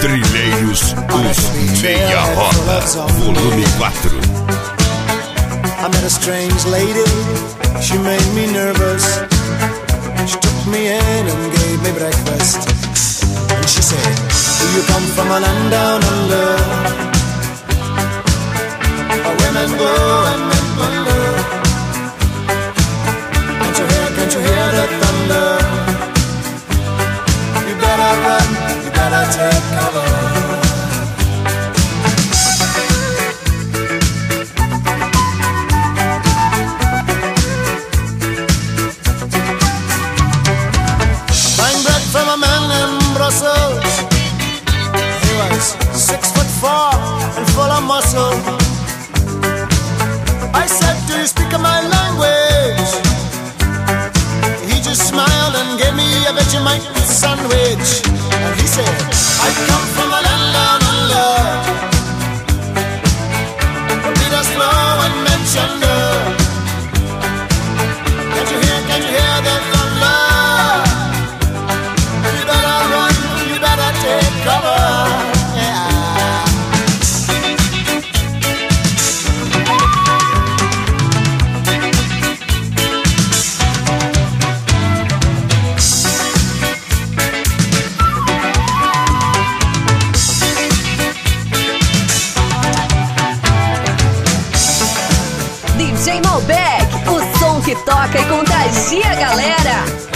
Trilheiros, os Meia Roda, volume 4. I met a strange lady, she made me nervous. She took me in and gave me breakfast. And she said, do you come from a land down under, where women go and men wonder? Can't you hear the thunder? You better run, you better take cover. He was 6'4" and full of muscle. I said, do you speak my language? He just smiled and gave me a Vegemite sandwich. And he said, I come from a land down under, beat us slow and mention her. Can't you hear the thunder? Take cover, yeah. DJ Malbec, o som que toca e contagia a galera.